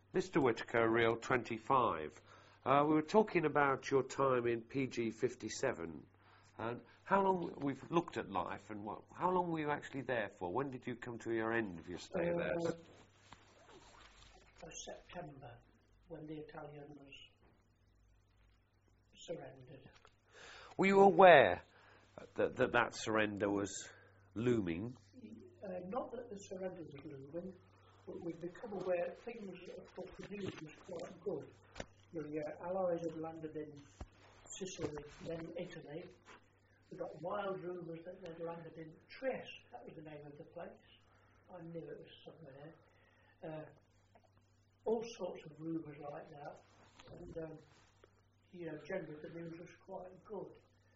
Mr. Whitaker, Reel 25. We were talking about your time in PG 57 and how long we've looked at life and how long were you actually there for? When did you come to your end of your stay there? September, when the Italians surrendered. Were you aware that surrender was looming? Not that the surrender was looming, but we'd become aware things, of course, the news was quite good. The Allies had landed in Sicily, then Italy. We got wild rumours that they'd landed in Trieste. That was the name of the place. I knew it was somewhere. All sorts of rumours like that. And, generally the news was quite good.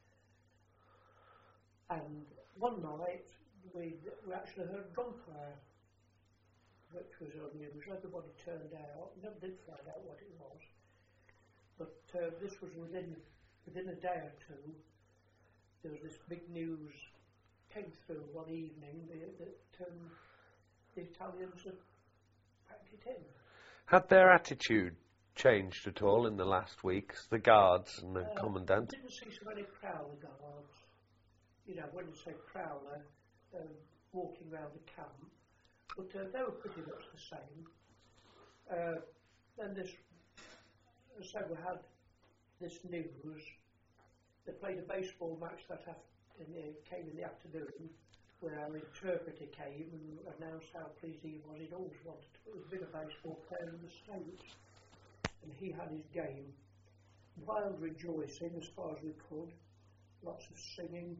And one night, we actually heard gunfire, which was unusual. Everybody turned out. Never did find out what it was. But this was within a day or two. There was this big news came through one evening that the Italians had packed it in. Had their attitude changed at all in the last weeks? The guards and the commandant? I didn't see so many prowler guards. When you say prowler, walking around the camp, but they were pretty much the same. Then we had this news. They played a baseball match came in the afternoon, where our interpreter came and announced how pleased he was. He'd always wanted to. He was a bit of baseball player in the States, and he had his game. Wild rejoicing as far as we could. Lots of singing.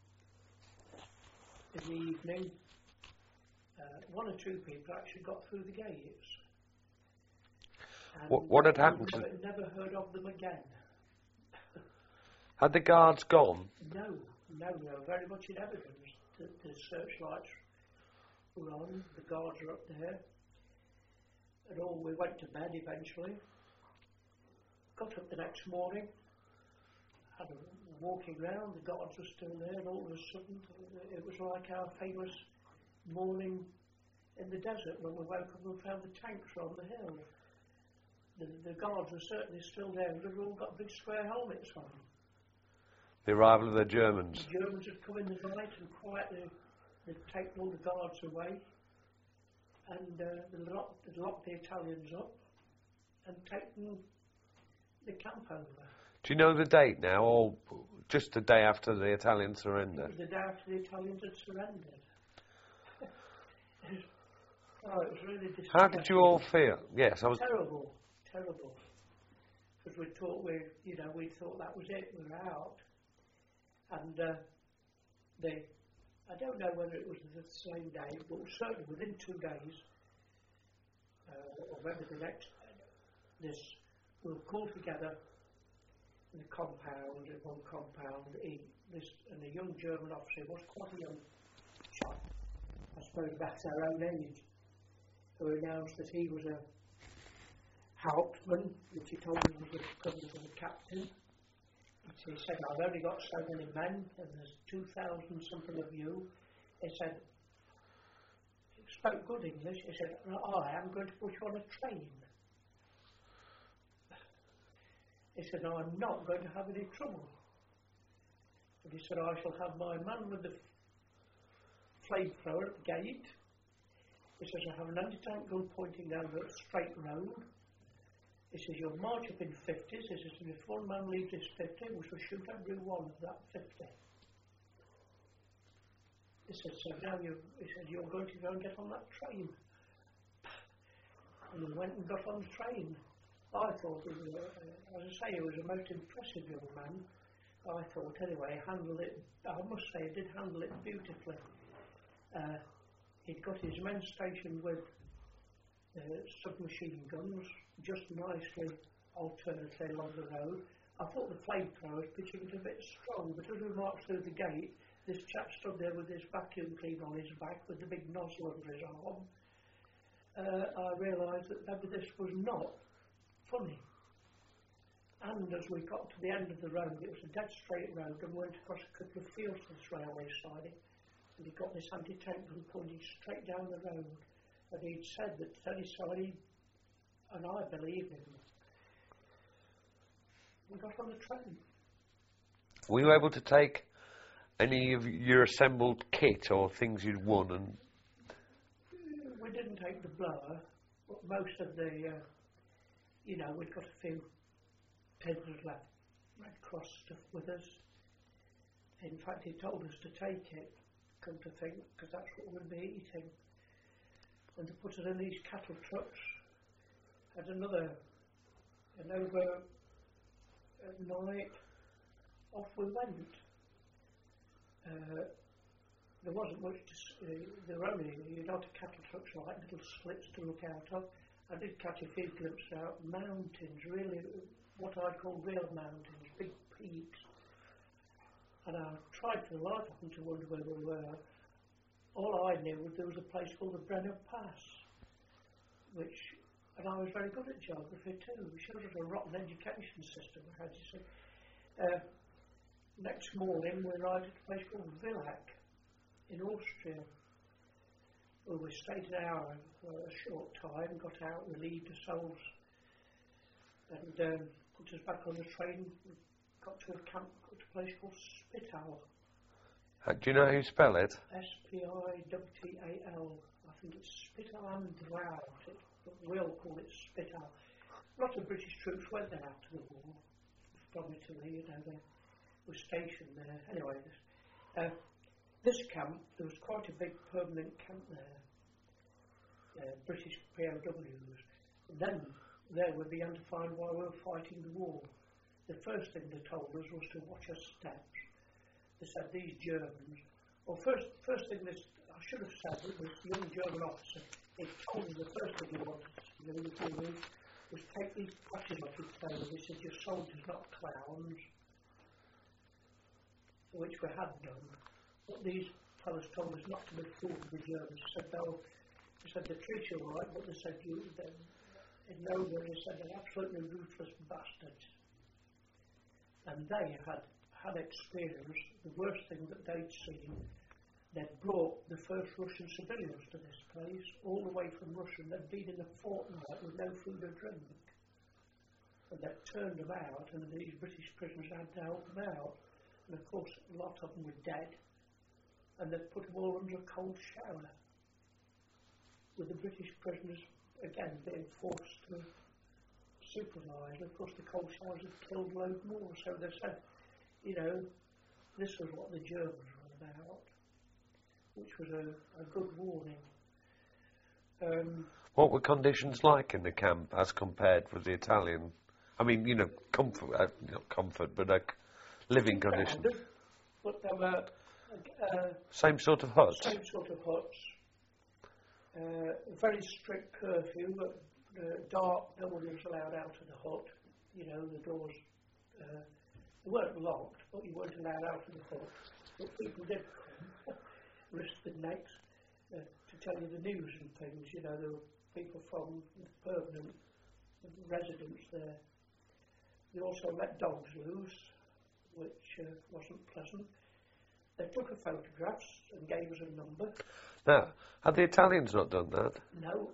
In the evening, one or two people actually got through the gates. And what had happened? Never heard of them again. Had the guards gone? No, very much in evidence. The searchlights were on, the guards were up there, and all. We went to bed eventually. Got up the next morning, had a walking round, the guards were still there, and all of a sudden it was like our famous morning in the desert when we woke up and found the tanks on the hill. The guards were certainly still there, and they'd all got big square helmets on. The arrival of the Germans. The Germans had come in the night and quietly they'd taken all the guards away, and they'd locked the Italians up and taken the camp over. Do you know the date now, or just the day after the Italian surrender? It was the day after the Italians had surrendered. It was really distressing. How did you all feel? Yes, I was... Terrible. Because we thought that was it, we were out. And I don't know whether it was the same day, but certainly within 2 days, or maybe the next, we were called together in a compound, in one compound, and a young German officer, was quite a young chap, I suppose about our own age, who announced that he was a Hauptmann, which he told me was the equivalent of a captain. He said, I've only got so many men, and there's 2,000 something of you. He said, he spoke good English. He said, I am going to put you on a train. He said, no, I'm not going to have any trouble. And he said, I shall have my man with the flamethrower at the gate. He says, I have an anti-tank gun pointing down a straight road. He says, you'll march up in 50s. He says, if one man leaves his 50, we shall shoot every one of that 50. He said, so now you're going to go and get on that train. And we went and got on the train. I thought, as I say, he was a most impressive young man. I thought, anyway, handled it, I must say, he did handle it beautifully. He'd got his men stationed with submachine guns, just nicely alternately along the road. I thought the flamethrower was pitching it a bit strong, but as we marched through the gate, this chap stood there with his vacuum cleaner on his back with the big nozzle under his arm. I realised that maybe this was not funny. And as we got to the end of the road, it was a dead straight road, and went across a couple of fields to this railway siding, and he got this anti-tank gun pointing straight down the road, and he'd said that any side and I believe him. We got on the train. Were you able to take any of your assembled kit or things you'd won? And We didn't take the blower, but most of the, we'd got a few tins of Red Cross stuff with us. In fact, he told us to take it, come to think, because that's what we'd be eating. And to put it in these cattle trucks. And over at night, off we went. There wasn't much there were only, cattle trucks like little slits to look out of. I did catch a few glimpses out, mountains, really, what I'd call real mountains, big peaks. And I tried for the life of me to wonder where we were. All I knew was there was a place called the Brenner Pass, and I was very good at geography too. It showed us a rotten education system, I had to say. Next morning we arrived at a place called Villach in Austria, where we stayed an hour for a short time, got out, relieved ourselves, and put us back on the train. We got to a camp, got to a place called Spital. do you know how you spell it? Spital. I think it's Spital and Drought, but we'll call it Spital. A lot of British troops went there after the war from Italy, they were stationed there. Anyway, this camp, there was quite a big permanent camp there, British POWs. And then there we began to find why we were fighting the war. The first thing they told us was to watch our steps. They said these Germans, first thing I should have said, it was the young German officer, he told me the first thing he wanted to do was take these patches off his clothes. He said, your soldiers, not clowns, which we had done. But these fellows told us not to be fooled with the Germans. They said they treat you all right, but they said in no way, they said they're absolutely ruthless bastards. And they had experienced the worst thing that they'd seen. They'd brought the first Russian civilians to this place, all the way from Russia, and they'd been in a fortnight with no food or drink. And they'd turned them out, and these British prisoners had to help them out. And of course, a lot of them were dead, and they'd put them all under a cold shower, with the British prisoners, again, being forced to supervise. And of course, the cold showers had killed loads more, so they said, this was what the Germans were about, which was a good warning. What were conditions like in the camp as compared with the Italian? I mean, comfort, not comfort, but living conditions. But there were same sort of huts. Same sort of huts. Very strict curfew, but dark, no one was allowed out of the hut. The doors, they weren't locked, but you weren't allowed out of the hut. But people did come, risked their necks to tell you the news and things. There were people from the permanent residents there. They also let dogs loose, which wasn't pleasant. They took our photographs and gave us a number. Now, had the Italians not done that? No.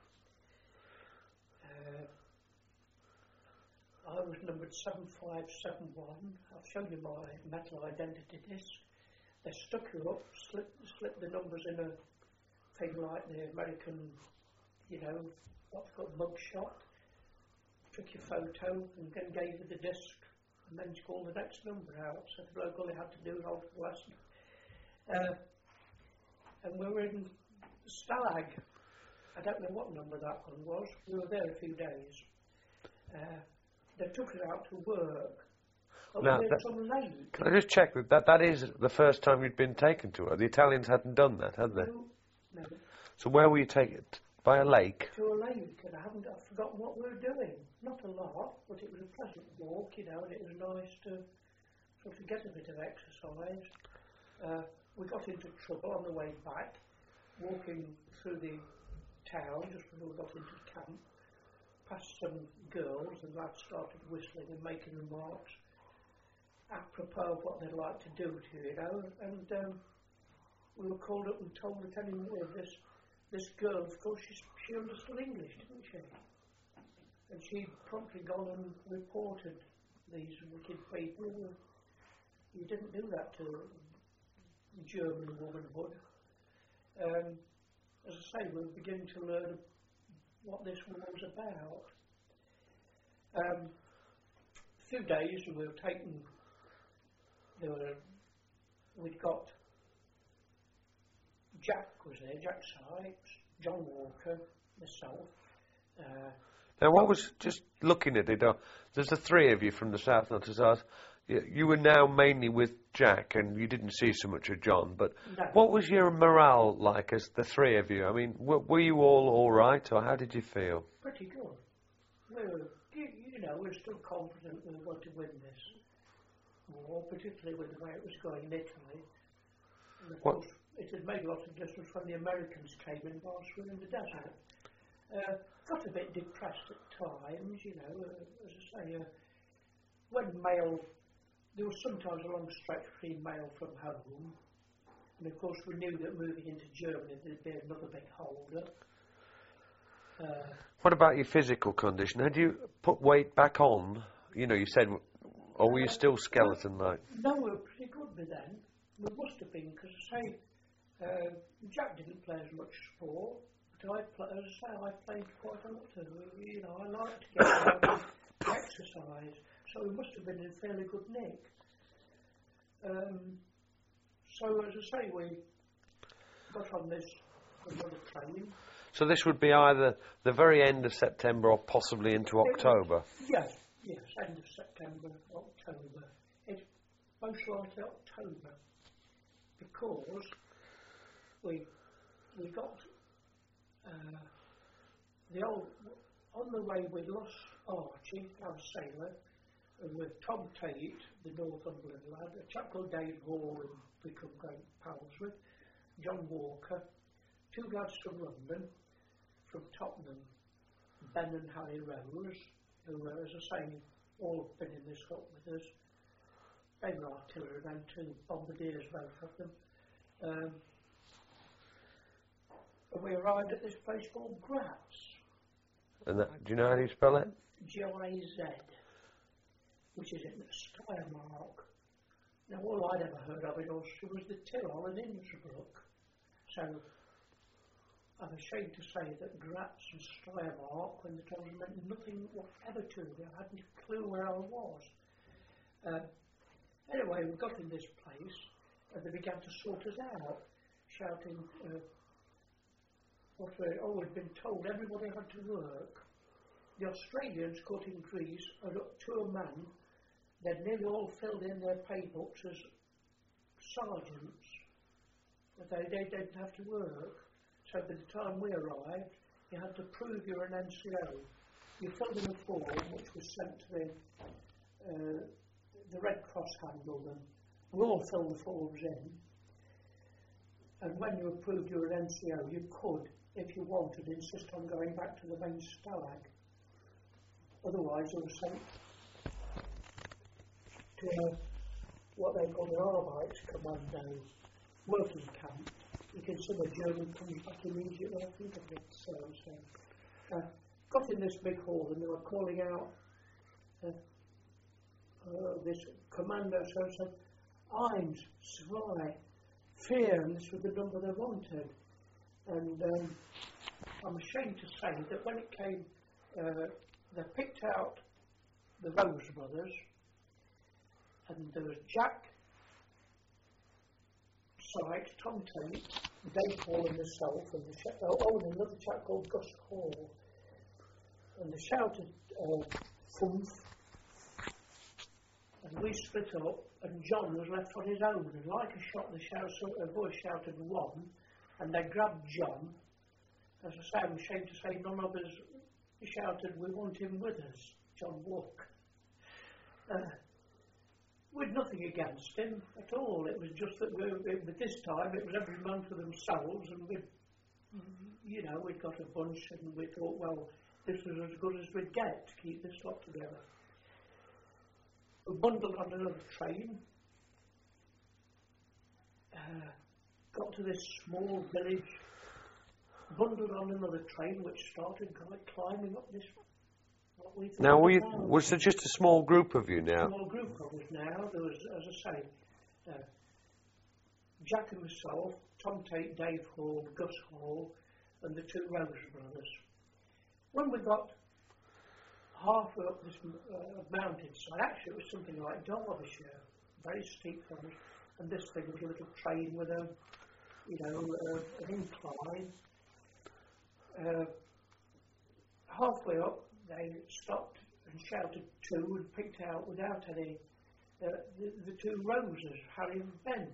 I was numbered 7571. I'll show you my metal identity disc. They stuck you up, slipped the numbers in a thing like the American, what's called mugshot. Took your photo and then gave you the disc, and then you called the next number out. So the bloke all he had to do was hold the lesson. And we were in Stalag. I don't know what number that one was. We were there a few days. They took us out to work. Now, can I just check that is the first time you'd been taken to her? The Italians hadn't done that, had they? No. So where were you taken? By a lake? To a lake, and I've forgotten what we were doing. Not a lot, but it was a pleasant walk, and it was nice to sort of get a bit of exercise. We got into trouble on the way back, walking through the town just before we got into camp, past some girls, and lads started whistling and making remarks apropos of what they'd like to do to you, and we were called up and told that anymore of this girl, of course, she understood English, didn't she? And she'd promptly gone and reported these wicked people. You didn't do that to German womanhood. As I say, we're beginning to learn what this war's about. A few days we were taken, we'd got Jack was there, Jack Sykes, John Walker, myself. Now, what was, just looking at it, there's the three of you from the South Not as us. You were now mainly with Jack, and you didn't see so much of John, but No. what was your morale like as the three of you? I mean, were you all right, or how did you feel? Pretty good. We're still confident we were going to win this war, particularly with the way it was going in Italy. And of course, it had made a lot of difference when the Americans came in whilst we were in the desert. Got a bit depressed at times, as I say, when mail, there was sometimes a long stretch between mail from home, and of course we knew that moving into Germany there'd be another big holder. What about your physical condition? Had you put weight back on? You said, or were you still skeleton-like? No, we were pretty good by then. We must have been, because Jack didn't play as much sport, but I played quite a lot of it. I liked to get out and exercise, so we must have been in fairly good nick. So, as I say, we got on this another train. So this would be either the very end of September or possibly into October? Yes, end of September, October. It's most likely October, because we got on the way we lost Archie, our sailor, and with Tom Tate, the Northumberland lad, a chap called Dave Hall, and become great pals with, John Walker, two lads from London, from Tottenham, Ben and Harry Rose, who were, as I say, all been in this hut with us. They were artillery men too, bombardiers, both of them. And we arrived at this place called Graz. And do you know how you spell it? G-I-Z, which is in Steiermark. Now, all I'd ever heard of it was the Tyrol and Innsbruck. So, I'm ashamed to say that Graz and Steiermark, when the times, meant nothing whatever to me. I hadn't a clue where I was. Anyway, we got in this place, and they began to sort us out, shouting, we'd been told everybody had to work. The Australians caught in Greece, and up to a man, they'd nearly all filled in their pay books as sergeants. They didn't have to work. So by the time we arrived, you had to prove you're an NCO. You filled in a form which was sent to the Red Cross handled them. We all filled the forms in. And when you proved you were an NCO, you could, if you wanted, insist on going back to the main stalag. Otherwise, you were sent to what they call an Arbeitskommando working camp. You can see the German comes back immediately, I think of it, so. Got in this big hall and they were calling out this commando, so said, Eins, zwei, vier, and this was the number they wanted. And I'm ashamed to say that when it came, they picked out the Rose brothers, and there was Jack Sykes, Tom Tate, Dave Hall and myself, and another chap called Gus Hall. And they shouted, "Fumph," and we split up, and John was left on his own. And like a shot, a voice shouted "one," and they grabbed John. As I say, I'm ashamed to say none of us shouted, "We want him with us," John Walker. We'd nothing against him at all. It was just that with this time it was every man for themselves, and we'd got a bunch, and we thought, well, this was as good as we'd get to keep this lot together. We bundled on another train, got to this small village, bundled on another train which started climbing up this what we thought Now, about. was there just a small group of you now? A small group of us now. There was, as I say, Jack and myself, Tom Tate, Dave Hall, Gus Hall, and the two Rose brothers. When we got halfway up this mountainside, actually it was something like Derbyshire, very steep from us, and this thing was a little train with a, an incline. Halfway up, they stopped and shouted to and picked out without any the two Roses, Harry and Ben.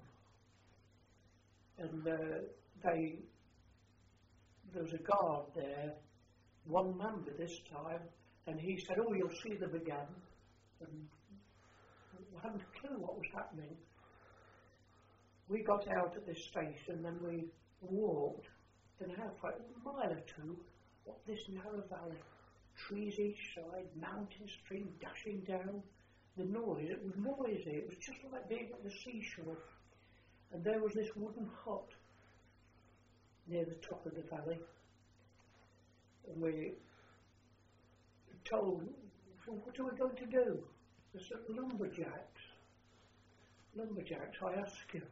And there was a guard there, one man by this time, and he said, "Oh, you'll see them again." And we hadn't a clue what was happening. We got out at this station, and we walked, and halfway, a mile or two, up this narrow valley, trees each side, mountain stream dashing down. The noise, it was noisy, it was just like being at the seashore. And there was this wooden hut near the top of the valley. And we were told, "What are we going to do?" They said, lumberjacks, I ask you.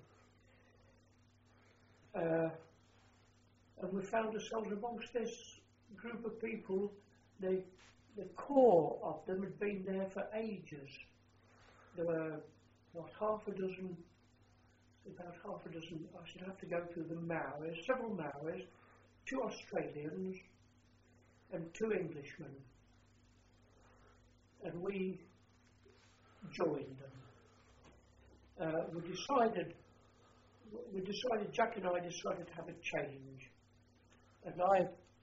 And we found ourselves amongst this group of people. The core of them had been there for ages. There were about half a dozen, I should have to go through the Maoris, several Maoris, 2 Australians and 2 Englishmen. And we joined them. Jack and I decided to have a change. And I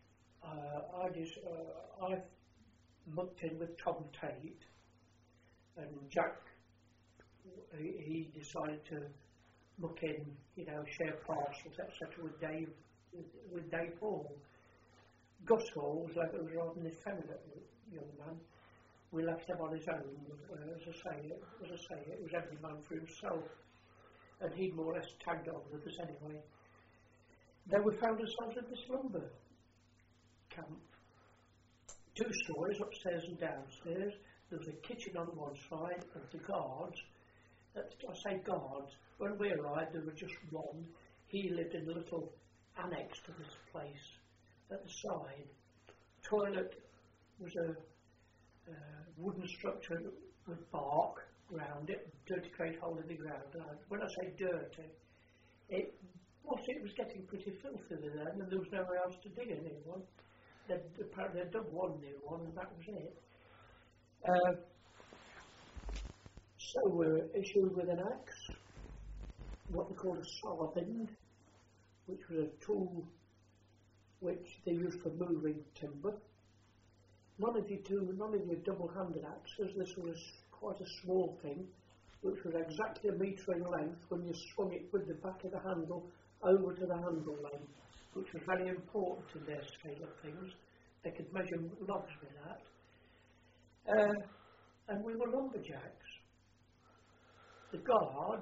mucked in with Tom Tate, and Jack, he decided to muck in, share parcels, etc. with Dave Hall. Gus Hall was rather an effeminate young man. We left him on his own. As I say, it was every man for himself, and he'd more or less tagged on with us anyway. Then we found ourselves at this lumber camp. 2 stories, upstairs and downstairs. There was a kitchen on one side, and the guards, I say guards, when we arrived there was just one. He lived in a little annex to this place at the side. Toilet was a wooden structure with bark around it, dirty great hole in the ground. When I say dirty, it was getting pretty filthy then, and there was nowhere else to dig a new one. Apparently they dug one new one, and that was it. So we were issued with an axe, what they called a sawbind, which was a tool which they used for moving timber. None of your double-handed axes. This was quite a small thing, which was exactly 1 metre in length when you swung it with the back of the handle over to the handle length, which was very important in their scale of things. They could measure logs with that. And we were lumberjacks. The guard,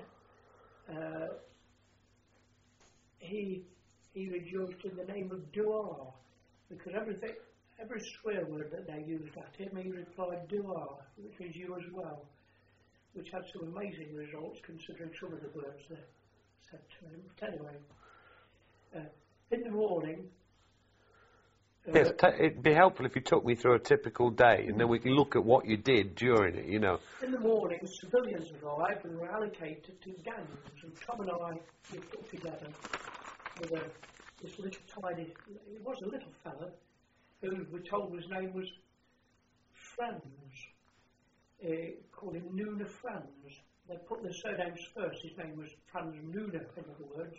he rejoiced in the name of Duar, because every swear word that they used at him, he replied Duar, which is you as well, which had some amazing results considering some of the words they said to him. But anyway, in the morning... Yes, it'd be helpful if you took me through a typical day, and then we can look at what you did during it, In the morning, civilians arrived and were allocated to gangs, and Tom and I were put together with this little tiny, it was a little fella, who we told his name was Franz. Called him Nooner Franz. They put their surnames first. His name was Franz Nooner, in other words.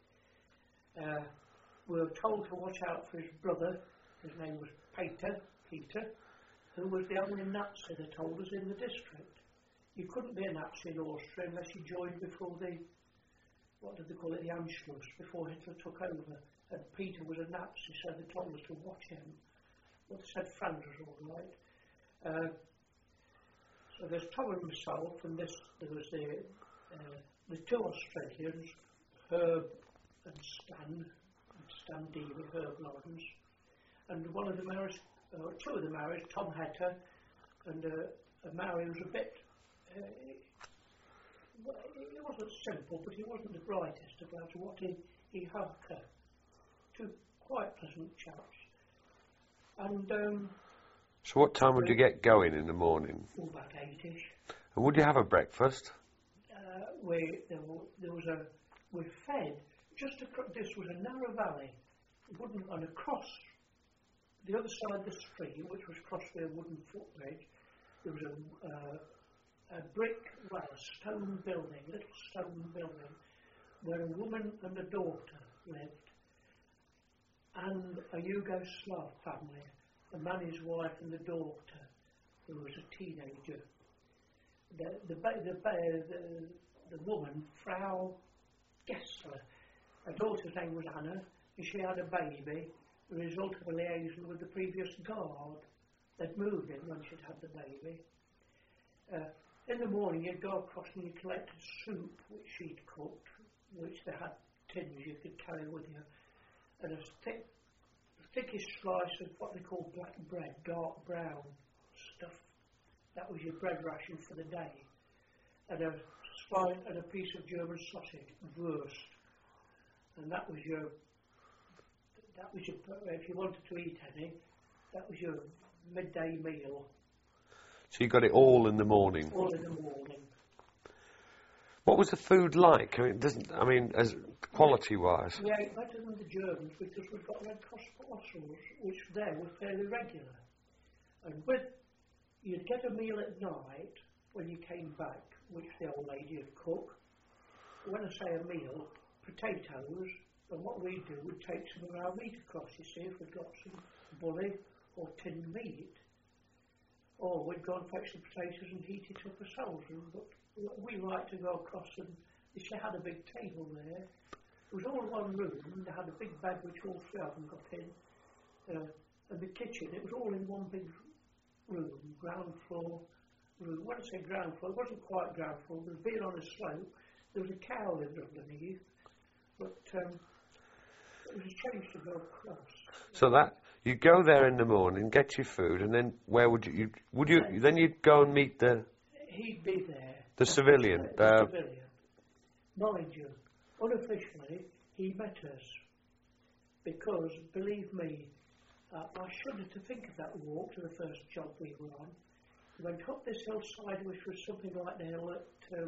We were told to watch out for his brother. His name was Peter, who was the only Nazi, they told us, in the district. You couldn't be a Nazi in Austria unless you joined before the, what did they call it, the Anschluss, before Hitler took over. And Peter was a Nazi, so they told us to watch him. But they said Franz was all right. So there's Tom and myself, and there was the 2 Australians, Herb and Stan Deaver, Herb Lawrence, and one of the two of the Maoris, Tom Hetter and a Maori who was a bit, he wasn't simple, but he wasn't the brightest about what he Harker. Two quite pleasant chaps. And so what time would you get going in the morning? About 8ish. And would you have a breakfast? We fed just across. This was a narrow valley. And across the other side of the street, which was crossed by a wooden footbridge, there was a brick, well, a stone building, little stone building, where a woman and a daughter lived, and a Yugoslav family, a man, his wife, and the daughter, who was a teenager. The woman, Frau Gessler, her daughter's name was Anna, and she had a baby, the result of a liaison with the previous guard. They'd moved in when she'd had the baby. In the morning, you'd go across and you collected soup, which she'd cooked, which they had tins you could carry with you, and the thickest slice of what they call black bread, dark brown stuff. That was your bread ration for the day. And a piece of German sausage, Wurst. And that was your, if you wanted to eat any, that was your midday meal. So you got it all in the morning? All in the morning. What was the food like? As quality-wise? We ate better than the Germans because we've got Red Cross parcels, which there were fairly regular. And you'd get a meal at night when you came back, which the old lady would cook. When I say a meal, potatoes, and what we'd do, we'd take some of our meat across, you see, if we'd got some bully or tinned meat. Or we'd go and fetch the potatoes and heat it up ourselves. But we liked to go across, and she had a big table there. It was all one room. They had a big bed which all three of them got in. And the kitchen, it was all in one big room, ground floor room. When I say ground floor, it wasn't quite ground floor. There was being on a slope. There was a cow lived underneath. But it was a change to go across. So that you go there in the morning, get your food, and then where would you then you'd go and meet the... He'd be there. The civilian. The civilian. Mind you, unofficially, he met us. Because, believe me, I shudder to think of that walk to the first job we were on. We went up this hillside, which was something like the hill at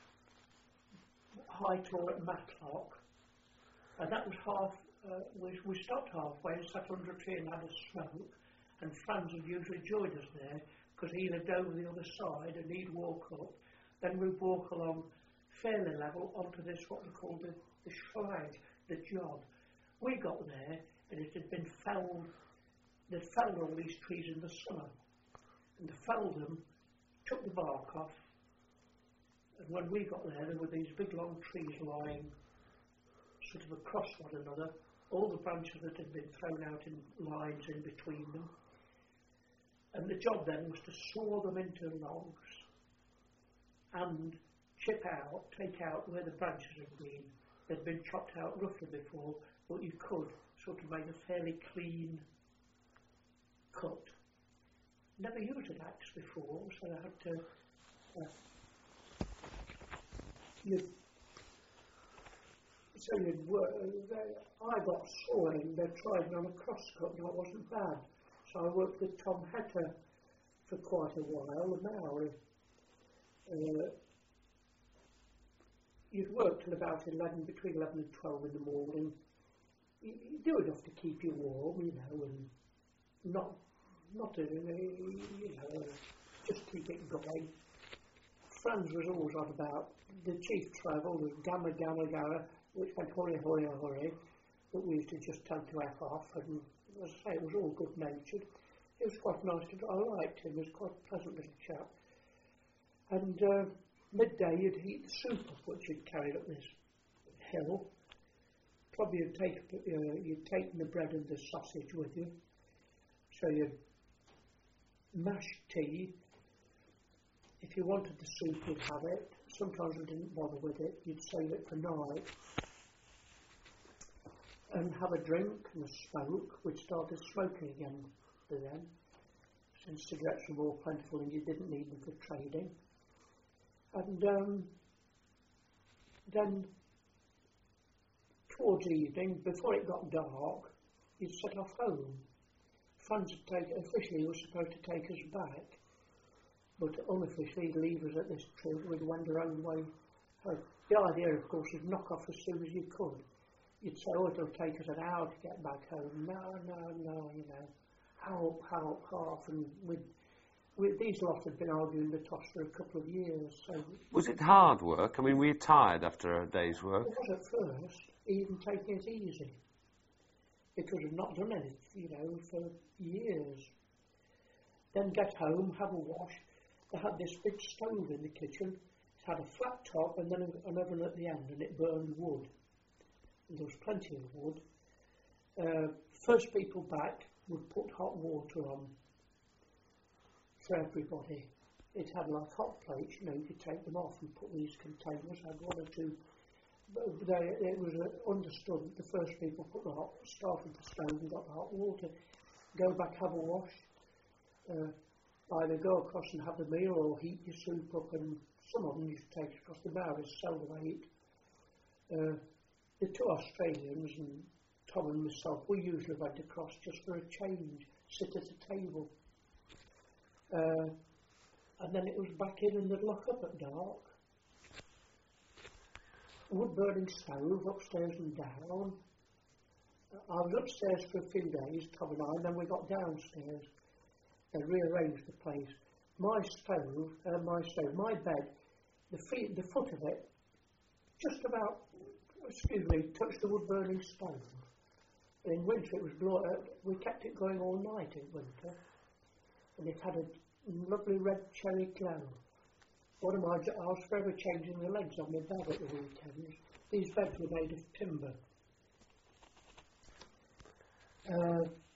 High Tor at Matlock. And that was we stopped halfway and sat under a tree and had a smoke, and Franz had usually joined us there because he lived over the other side and he'd walk up. Then we'd walk along fairly level onto this, what we call the schlag, the job. We got there and it had been felled. They'd felled all these trees in the summer, and they felled them, took the bark off, and when we got there were these big long trees lying sort of across one another, all the branches that had been thrown out in lines in between them. And the job then was to saw them into logs and take out where the branches had been. They'd been chopped out roughly before, but you could sort of make a fairly clean cut. Never used an axe before, so I had to... I got sawing, they tried me on a crosscut and I wasn't bad. So I worked with Tom Hetter for quite a while, a Maori. You'd work till about between 11 and 12 in the morning. You do enough to keep you warm, and not just keep it going. Franz was always on about the chief travel was gamma, which went hurry, but we used to just tell to F off, and as I say, it was all good natured. It was quite nice I liked him, he was quite a pleasant little chap. And midday you'd heat the soup up which you'd carried up this hill. Probably you'd taken the bread and the sausage with you. So you'd mash tea. If you wanted the soup, you'd have it. Sometimes we didn't bother with it. You'd save it for night. And have a drink and a smoke. We'd started smoking again after then, since cigarettes were more plentiful and you didn't need them for trading. And then towards evening, before it got dark, you'd set off home. Funds officially were supposed to take us back, but unofficially leave us at this trip. We'd wend our own way home. The idea, of course, was knock off as soon as you could. You'd say, oh, it'll take us an hour to get back home. No, you know. How often? These lot had been arguing the toss for a couple of years. So Was it hard work? I mean, were you tired after a day's work? it was at first, even taking it easy. Because I've not done anything, you know, for years. Then get home, have a wash. They had this big stove in the kitchen. It had a flat top and then an oven at the end, and it burned wood. And there was plenty of wood. First people back would put hot water on for everybody. It had like hot plates, you know, you could take them off and put these containers. I had one or two. It was understood that the first people put the hot, started the stove and got the hot water. Go back, have a wash. Either go across and have the meal or heat your soup up, and some of them used to take it across the bar as seldom ate. The two Australians and Tom and myself, we usually went across just for a change, sit at a table. And then it was back in and they'd lock up at dark. Wood burning stove upstairs and down. I was upstairs for a few days, Tom and I, and then we got downstairs and rearranged the place. My bed, the foot of it, just about, touched the wood burning stove. In winter it was we kept it going all night in winter, and it had a lovely red cherry glow. I was forever changing the legs on my bed at the weekends. These beds were made of timber.